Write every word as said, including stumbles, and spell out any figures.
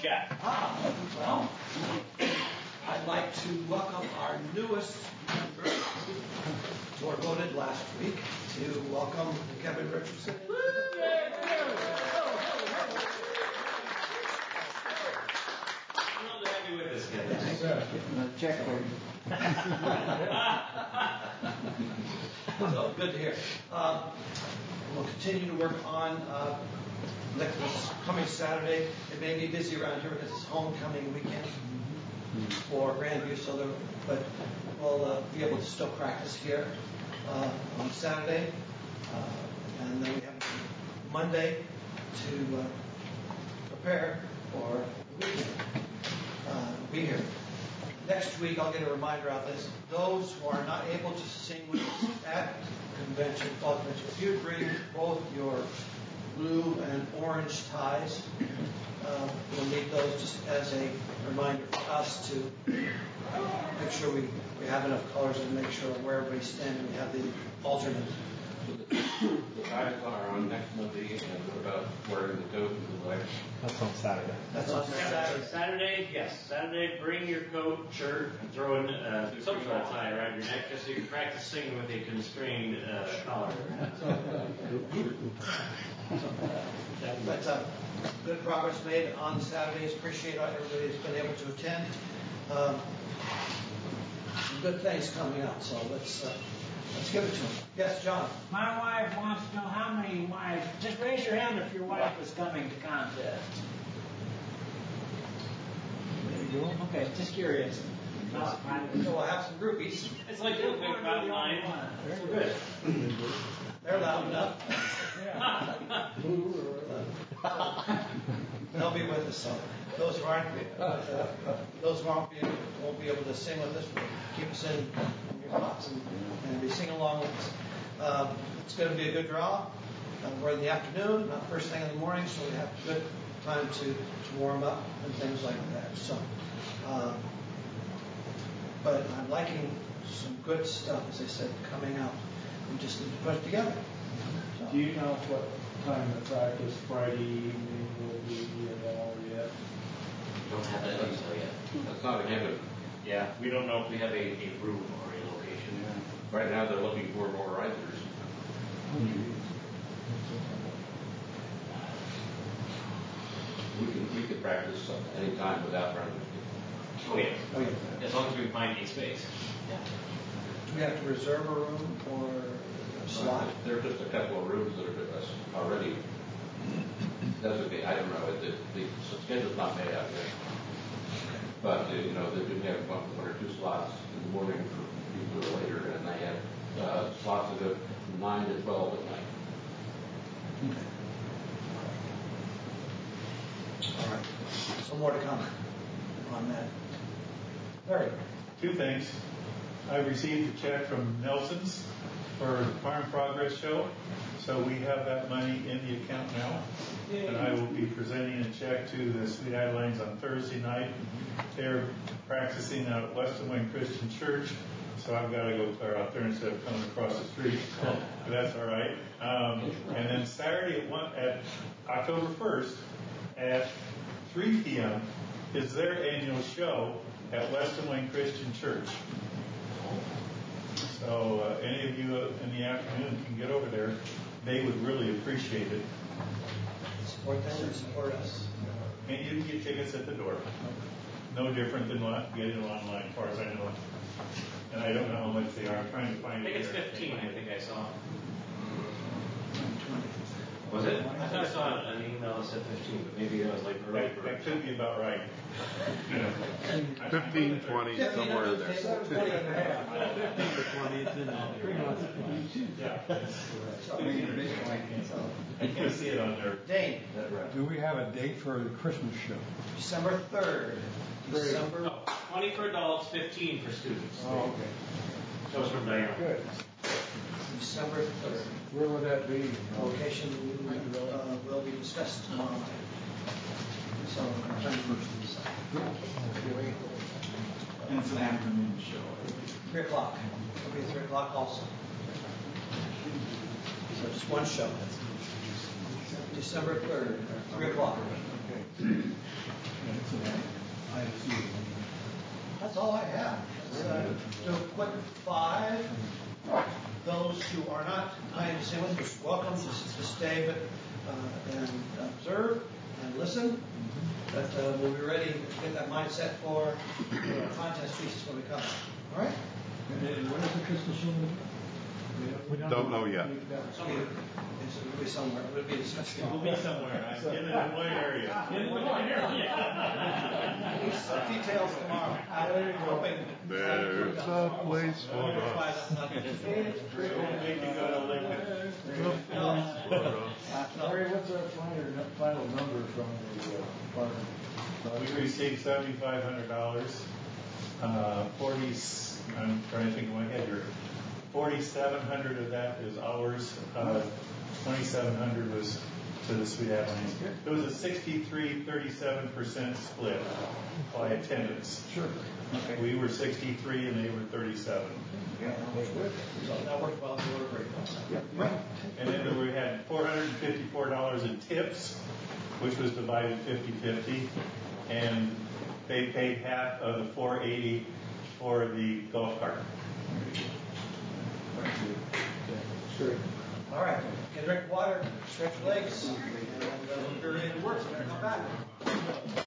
got? Ah, well, I'd like to welcome our newest member who were voted last week, to welcome Kevin Richardson. Thrilled to have you with us, Kevin. Thanks. Check for you. So good to hear. Uh, we'll continue to work on uh, next this coming Saturday. It may be busy around here because it's homecoming weekend for Grandview, so there, but we'll uh, be able to still practice here uh, on Saturday, uh, and then we have Monday to uh, prepare for the weekend. Uh, be here. Next week, I'll get a reminder out this. Those who are not able to sing with us at convention, fall convention, if you bring both your blue and orange ties, uh, we'll need those just as a reminder for us to make sure we, we have enough colors and make sure where everybody's standing, we have the alternate. The ties are on next Monday, and what about wearing the coat and the legs? That's on Saturday. That's on Saturday. Saturday, yes. Saturday, bring your coat, shirt, and throw in uh, some sort of tie around your neck just so you can practice singing with a constrained uh, collar. But uh, good progress made on Saturdays. Appreciate everybody who's been able to attend. Um, some good things coming up, so let's uh, let's give it to them. Yes, John. My wife wants to know how many wives. Just raise your hand if your wife is coming to contest. Okay, just curious. So we'll have some groupies. It's like you'll pick about nine. We're good. They're loud enough. They'll be with us. So those who aren't, uh, those who aren't be, won't be able to sing with us, keep us in, in your thoughts and, and be singing along with us. Uh, it's going to be a good draw. Uh, we're in the afternoon, not first thing in the morning, so we have good time to, to warm up and things like that. So, uh, but I'm liking some good stuff, as I said, coming out. We just need to put it together. So. Do you know what time the practice Friday evening will be at all yet? Don't have that detail yet. That's not a given. Yeah, we don't know if we have a, a room or a location. Yeah. Right now, they're looking for more riders. We can we can practice any time without riders. Oh yeah. Oh, yeah. As long as we can find a space. Yeah. Do we have to reserve a room or a slot? There are just a couple of rooms that are already designated. I don't know. The, the schedule's not made out yet. But, uh, you know, they do have one, one or two slots in the morning for people who are later, and they have uh, slots that go from nine to twelve at night. All right. So more to come on that. Larry. Two things. I received a check from Nelson's for the Farm Progress Show, so we have that money in the account now. And I will be presenting a check to the Sweet Adelines on Thursday night. They're practicing out at Weston Wayne Christian Church, so I've got to go clear out there instead of coming across the street. But that's all right. Um, and then Saturday at, one, at October first at three p.m. is their annual show at Weston Wayne Christian Church. So uh, any of you in the afternoon can get over there. They would really appreciate it. Support them and support us. And you can get tickets at the door. No different than what getting them online, as far as I know. And I don't know how much they are. I'm trying to I find think it. it's there. fifteen, I think I saw. Was it? I thought I saw an email that said fifteen, but maybe it was like early. That, that could be about right. Fifteen, twenty, somewhere in there. Fifteen and a half. Fifteen to twenty, it's in there. I can't see it on there. Dane. Do we have a date for the Christmas show? December third. December. Oh, twenty for adults, fifteen for students. Oh, okay. That was from Diana. Good. December third. Where would that be? Location uh, will be discussed tomorrow night. So I'm trying to decide. And it's an afternoon show. Three o'clock. It'll be three o'clock also. So just one show. December third, three o'clock. Okay. put five. Those who are not planning to stay with us, welcome to, to stay but, uh, and observe and listen. But uh, we'll be ready to get that mindset for the contest pieces when we come. All right? And when is the Christmas show? We don't know yet. Somewhere. It's, it'll be somewhere. It'll be It will be somewhere. I'm in the one area. In one area. Details tomorrow. There you go. Hoping. There's a place for us. We can go to Lincoln. Larry, what's our final, final number from the uh, farm? We received seventy-five hundred dollars. Uh, forty, I'm trying to think in my head here. Forty-seven hundred of that is ours. Uh, twenty-seven hundred was to the Sweet Abilene. It was a sixty-three thirty-seven percent split by attendance. Sure. Okay. We were sixty-three and they were thirty-seven. Yeah, so that worked well. They were great. Yeah. And then we had four hundred fifty-four dollars in tips, which was divided fifty-fifty. And they paid half of the four hundred eighty dollars for the golf cart. Sure. All right. Get drink water, stretch your legs, and uh, we're ready to work. So we're going to come back.